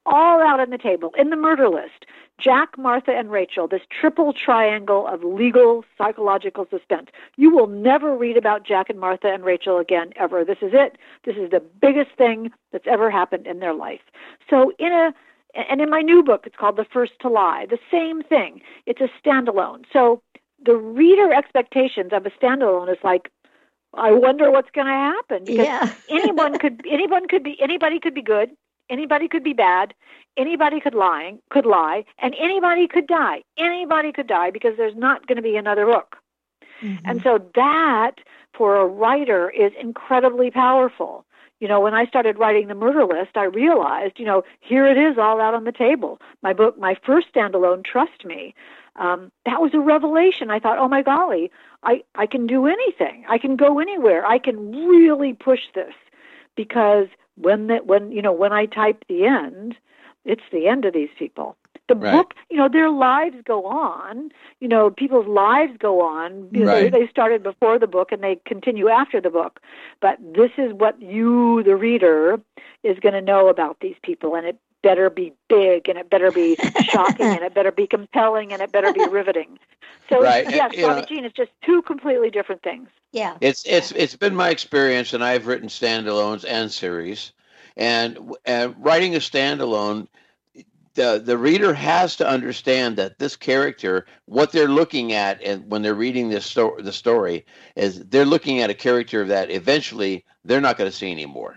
all out on the table in the murder list. Jack, Martha, and Rachel, this triple triangle of legal psychological suspense. You will never read about Jack and Martha and Rachel again, ever. This is it. This is the biggest thing that's ever happened in their life. So in a, and in my new book, it's called The First to Lie, the same thing. It's a standalone. So the reader expectations of a standalone is like, I wonder what's going to happen, because Yeah. anyone could, anyone could be, anybody could be good. Anybody could be bad. Anybody could lie, could lie, and anybody could die. Anybody could die because there's not going to be another book. Mm-hmm. And so that, for a writer, is incredibly powerful. You know, when I started writing The Murder List, I realized, you know, here it is all out on the table. My book, my first standalone, Trust Me, um, that was a revelation. I thought, oh my golly, I, I can do anything. I can go anywhere. I can really push this, because when the, when you know when I type the end, it's the end of these people. The Right. book, you know, their lives go on. You know, people's lives go on. You know, Right. They, they started before the book and they continue after the book. But this is what you, the reader, is going to know about these people, and it better be big, and it better be shocking, and it better be compelling, and it better be riveting. So Right. yes, You know- Bobby Jean, it's just two completely different things. Yeah. It's it's it's been my experience, and I've written standalones and series, and and writing a standalone, the the reader has to understand that this character, what they're looking at, and when they're reading this sto- the story, is they're looking at a character that eventually they're not going to see anymore.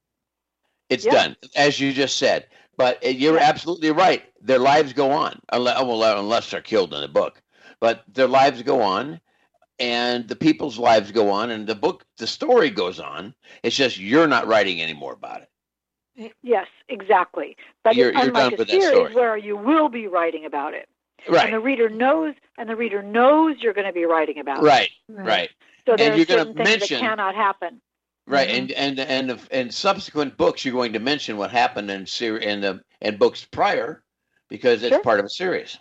It's Yeah. done, as you just said. But uh, you're Yeah. absolutely right. Their lives go on, unless, well, unless they're killed in the book. But their lives go on, and the people's lives go on, and the book, the story goes on. It's just you're not writing anymore about it. Yes, exactly. But You're- you're unlike done a with that series story. where you will be writing about it, and Right, the reader knows, and the reader knows you're going to be writing about it. right, right, So And there are you're gonna certain things mention- that cannot happen. right. Mhm. And and and the, and subsequent books, you're going to mention what happened in ser- in the in books prior, because it's Sure. part of a series.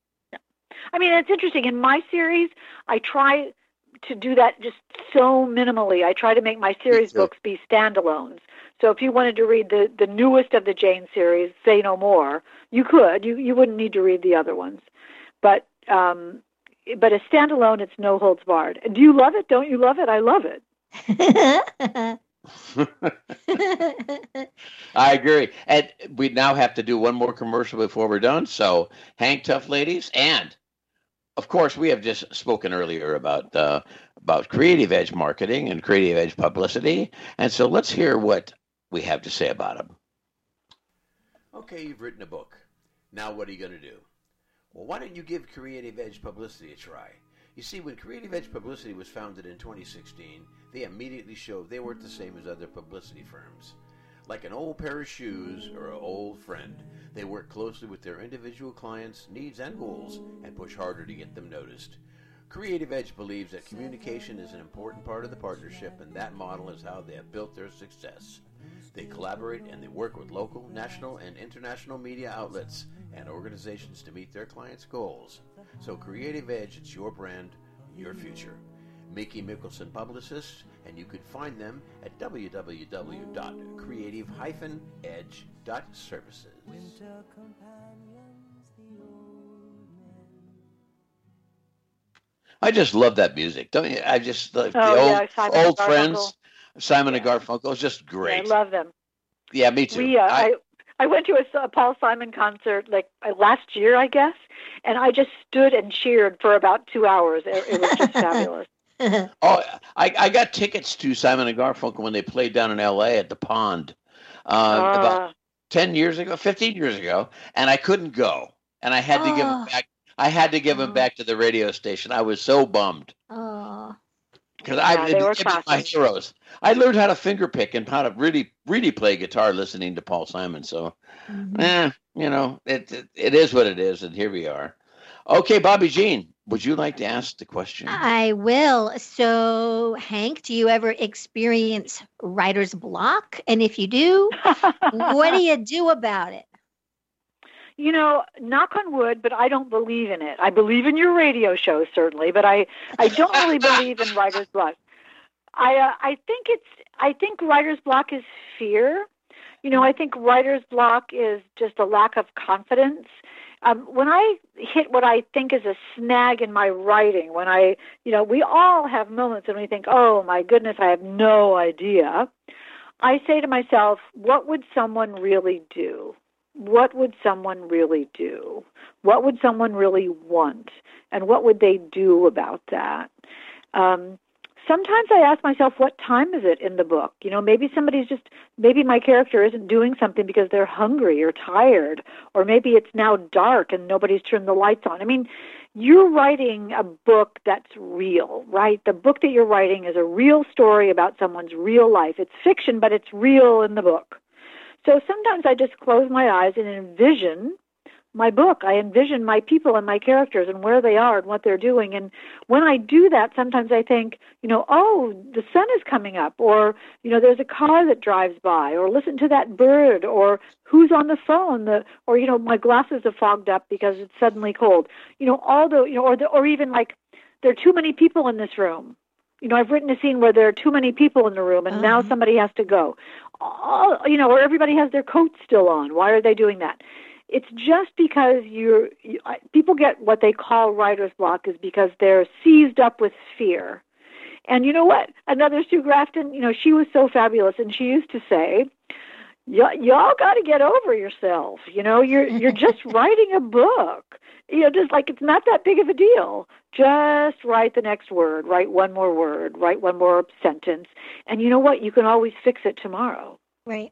I mean, it's interesting. In my series, I try to do that just so minimally. I try to make my series too. books be standalones. So if you wanted to read the, the newest of the Jane series, Say No More, you could. You you wouldn't need to read the other ones. But um, but a standalone, it's no holds barred. Do you love it? Don't you love it? I love it. I agree. And we now have to do one more commercial before we're done. So, hang tough, ladies. And, of course, we have just spoken earlier about uh, about Creative Edge marketing and Creative Edge publicity. And so let's hear what we have to say about them. Okay, you've written a book. Now what are you going to do? Well, why don't you give Creative Edge Publicity a try? You see, when Creative Edge Publicity was founded in twenty sixteen, they immediately showed they weren't the same as other publicity firms. Like an old pair of shoes or an old friend, they work closely with their individual clients' needs and goals and push harder to get them noticed. Creative Edge believes that communication is an important part of the partnership, and that model is how they have built their success. They collaborate and they work with local, national, and international media outlets and organizations to meet their clients' goals. So Creative Edge, it's your brand, your future. Mickey Mickelson Publicists, and you can find them at w w w dot creative dash edge dot services. I just love that music, don't you? I just love Oh, the old, yeah, Simon old and friends. Garfunkel. Simon Yeah. and Garfunkel is just great. I love them. Yeah, me too. We, uh, I- I, I went to a, a Paul Simon concert like uh, last year, I guess, and I just stood and cheered for about two hours. It, it was just fabulous. Oh, I, I got tickets to Simon and Garfunkel when they played down in L A at the Pond uh, about Uh, ten years ago, fifteen years ago, and I couldn't go, and I had to give them Oh. back. I had to give them Oh. back to the radio station. I was so bummed Oh. because Yeah, I they were it was my classic. heroes. I learned how to finger pick and how to really, really play guitar listening to Paul Simon. So, Mhm. eh, you know, it, it it is what it is, and here we are. Okay, Bobby Jean, would you like to ask the question? I will. So, Hank, do you ever experience writer's block? And if you do, what do you do about it? You know, knock on wood, but I don't believe in it. I believe in your radio show, certainly, but I, I don't really believe in writer's block. I uh, I think it's I think writer's block is fear. You know, I think writer's block is just a lack of confidence. Um, when I hit what I think is a snag in my writing, when I, you know, we all have moments when we think, oh, my goodness, I have no idea. I say to myself, what would someone really do? What would someone really do? What would someone really want? And what would they do about that? Um, sometimes I ask myself, what time is it in the book? You know, maybe somebody's just, maybe my character isn't doing something because they're hungry or tired, or maybe it's now dark and nobody's turned the lights on. I mean, you're writing a book that's real, right? The book that you're writing is a real story about someone's real life. It's fiction, but it's real in the book. So sometimes I just close my eyes and envision my book. I envision my people and my characters and where they are and what they're doing. And when I do that, sometimes I think, you know, oh, the sun is coming up, or, you know, there's a car that drives by, or listen to that bird, or who's on the phone, the, or, you know, my glasses are fogged up because it's suddenly cold. You know, all the, you know, or the, or even like there are too many people in this room. You know, I've written a scene where there are too many people in the room, and uh-huh. now somebody has to go. All, you know, or everybody has their coats still on. Why are they doing that? It's just because you're, you, people get what they call writer's block is because they're seized up with fear. And you know what? Another Sue Grafton, you know, she was so fabulous, and she used to say, y- y'all got to get over yourself. You know, you're you're just writing a book. You know, just like it's not that big of a deal. Just write the next word, write one more word, write one more sentence. And you know what? You can always fix it tomorrow. Right.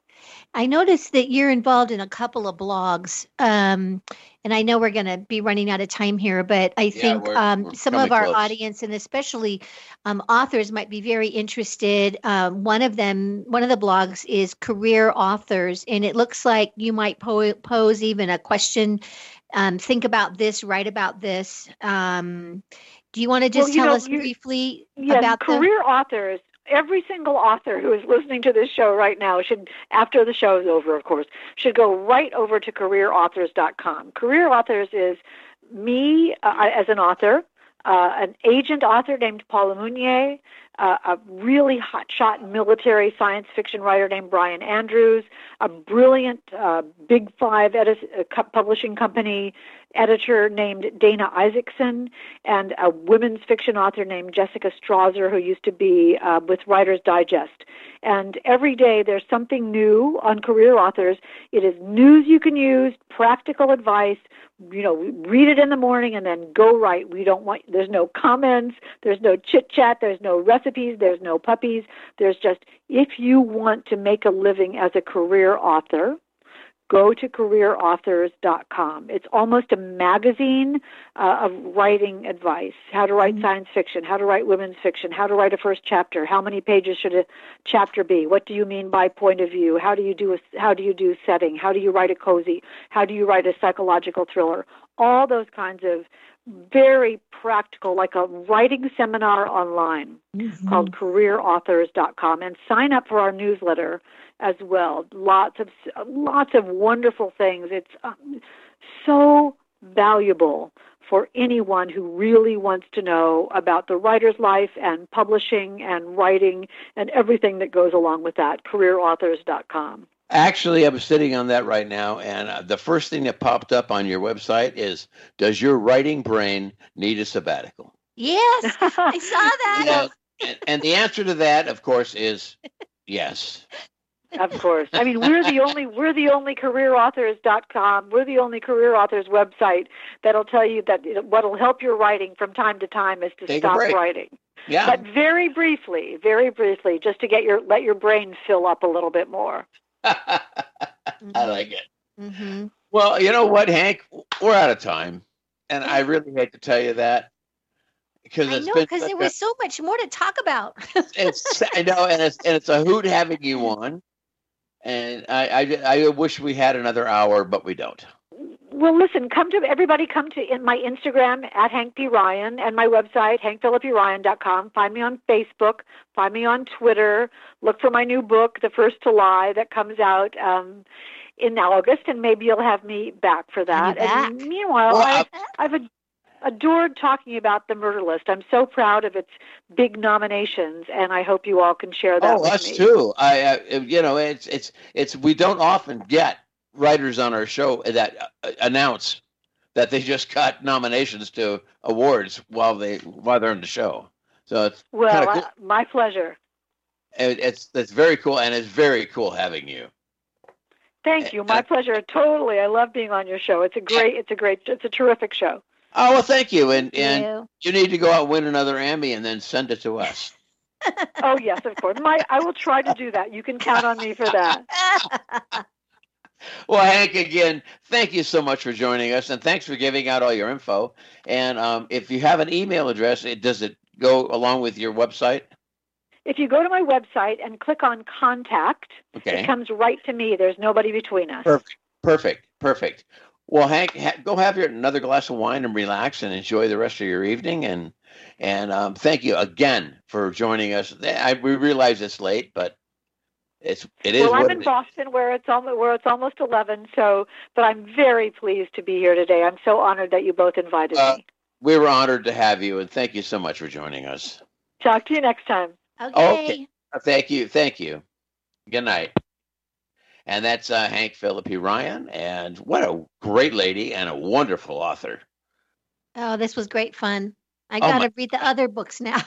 I noticed that you're involved in a couple of blogs, um, and I know we're going to be running out of time here, but I think yeah, we're, um, we're some of our close. audience, and especially um, authors, might be very interested. Um, one of them, one of the blogs is Career Authors, and it looks like you might po- pose even a question. Um, think about this, write about this. Um, do you want to just well, tell know, us you, briefly yes, about Career the- Authors? Every single author who is listening to this show right now should, after the show is over, of course, should go right over to career authors dot com. Career Authors is me uh, as an author, uh, an agent author named Paula Mounier, uh, a really hotshot military science fiction writer named Brian Andrews, a brilliant uh, Big Five edit- uh, publishing company editor named Dana Isaacson, and a women's fiction author named Jessica Strasser, who used to be uh, with Writer's Digest. And every day there's something new on Career Authors. It is news you can use, practical advice. You know, read it in the morning and then go write. We don't want, there's no comments, there's no chit-chat, there's no recipes, there's no puppies. There's just, if you want to make a living as a career author, go to career authors dot com. It's almost a magazine uh, of writing advice, how to write mm-hmm. science fiction, how to write women's fiction, how to write a first chapter, how many pages should a chapter be, what do you mean by point of view, how do you do a, how do you do setting, how do you write a cozy, how do you write a psychological thriller, all those kinds of very practical, like a writing seminar online mm-hmm. called career authors dot com, and sign up for our newsletter as well. Lots of lots of wonderful things. It's um, so valuable for anyone who really wants to know about the writer's life and publishing and writing and everything that goes along with that. career authors dot com. Actually, I'm sitting on that right now, and uh, the first thing that popped up on your website is, does your writing brain need a sabbatical? Yes, I saw that. You know, and, and the answer to that, of course, is yes. Of course. I mean, we're the only we're the only career authors dot com. We're the only career authors website that'll tell you that what'll help your writing from time to time is to Take stop writing. Yeah. But very briefly, very briefly, just to get your let your brain fill up a little bit more. I like it. Mm-hmm. Well, you know what, Hank? We're out of time, and I really hate to tell you that. Because I know, because there was so much more to talk about. it's I know, and it's and it's a hoot having you on. And I, I, I wish we had another hour, but we don't. Well, listen, come to everybody. Come to in my Instagram at Hank P. Ryan and my website hank phillip p ryan dot com. Find me on Facebook. Find me on Twitter. Look for my new book, The First to Lie, that comes out um, in August, and maybe you'll have me back for that. Back. And meanwhile, well, I, I have a adored talking about the Murder List. I'm so proud of its big nominations, and I hope you all can share that Oh, with us me. too. I, uh, you know, it's it's it's we don't often get writers on our show that uh, announce that they just got nominations to awards while they while they're in the show. So it's Well, kind of cool. uh, my pleasure. It, it's it's very cool, and it's very cool having you. Thank you. My Uh, pleasure. Totally. I love being on your show. It's a great, it's a great, it's a terrific show. Oh well, thank you, and Thank and you. you need to go out and win another Emmy and then send it to us. Oh, yes, of course. My, I will try to do that. You can count on me for that. Well, Hank, again, thank you so much for joining us, and thanks for giving out all your info. And um, if you have an email address, it, does it go along with your website? If you go to my website and click on contact, Okay. it comes right to me. There's nobody between us. Perfect, perfect, perfect. Well, Hank, ha- go have your another glass of wine and relax and enjoy the rest of your evening. And and um, thank you again for joining us. I, we realize it's late, but it's it is. Well, I'm what in it is. Boston where it's almost where it's almost eleven. So, but I'm very pleased to be here today. I'm so honored that you both invited Uh, me. We were honored to have you, and thank you so much for joining us. Talk to you next time. Okay. Okay. Thank you, thank you. Good night. And that's uh, Hank Philippi Ryan, and what a great lady and a wonderful author. Oh, this was great fun. I Oh, got my- to read the other books now.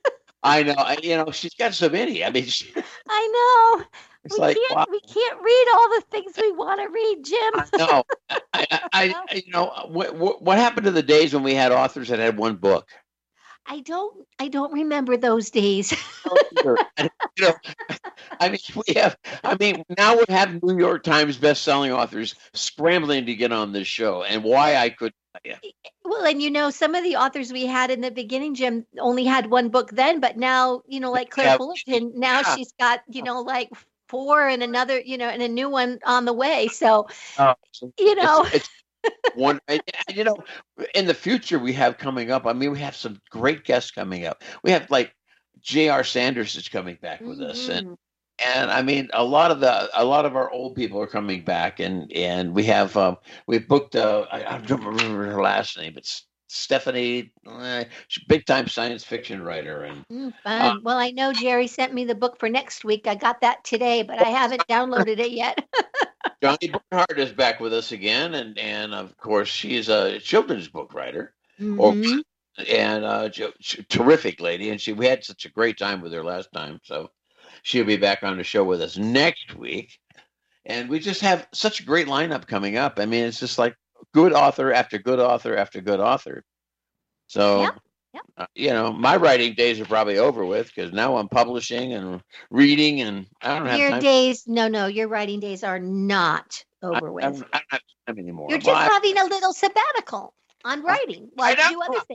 I know, I, you know, she's got so many. I mean, she, I know. it's we like, can't wow. we can't read all the things we want to read, Jim. I know. I, I, I, you know, what, what, what happened to the days when we had authors that had one book? I don't I don't remember those days. You know, I mean, we have. I mean, now we have New York Times best-selling authors scrambling to get on this show, and why I could. Yeah. Well, and you know, some of the authors we had in the beginning, Jim, only had one book then, but now, you know, like Claire Yeah. Fullerton, now Yeah. she's got, you know, like four and another, you know, and a new one on the way. So, Uh, you know, it's, it's one. And, and, you know, in the future we have coming up. I mean, we have some great guests coming up. We have like J R. Sanders is coming back with us, and Mhm. and I mean, a lot of the a lot of our old people are coming back, and and we have um, we booked. Uh, I, I don't remember her last name. It's Stephanie, uh, she's a big time science fiction writer, and Mm, fun. well, I know Jerry sent me the book for next week. I got that today, but I haven't downloaded it yet. Johnny Bernhardt is back with us again, and and of course she's a children's book writer, or Mhm. and uh, jo- sh- terrific lady, and she we had such a great time with her last time, so she'll be back on the show with us next week, and we just have such a great lineup coming up. I mean, it's just like good author after good author after good author. So. Yep, yep. Uh, you know, my writing days are probably over with because now I'm publishing and reading, and I don't have Your time. days, no, no, your writing days are not over I, with. I, don't I don't have time anymore. You're just Well, I- having a little sabbatical on writing while you do know. other things.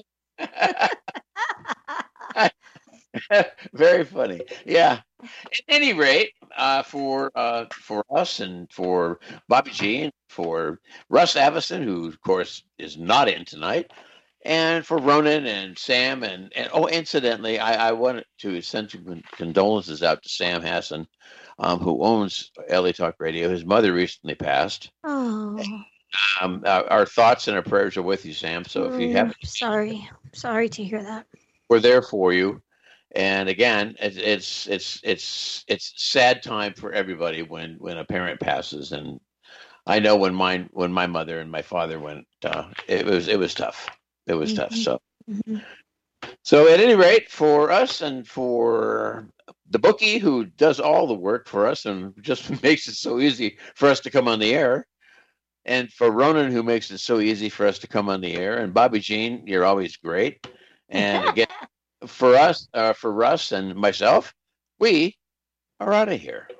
Very funny. Yeah. At any rate, uh, for uh, for us and for Bobby G and for Russ Avison, who of course is not in tonight, and for Ronan and Sam and, and oh, incidentally, I, I wanted to send some condolences out to Sam Hassan, um, who owns L A Talk Radio. His mother recently passed. Oh, Um, our, our thoughts and our prayers are with you, Sam. So if you mm, have, sorry, sorry to hear that. we're there for you. And again, it, it's it's it's it's a sad time for everybody when when a parent passes. And I know when mine when my mother and my father went, uh, it was it was tough. It was tough. Mhm. So Mhm. so at any rate, for us and for the bookie who does all the work for us and just makes it so easy for us to come on the air. And for Ronan, who makes it so easy for us to come on the air, and Bobby Jean, you're always great. And again, for us, uh, for Russ and myself, we are out of here.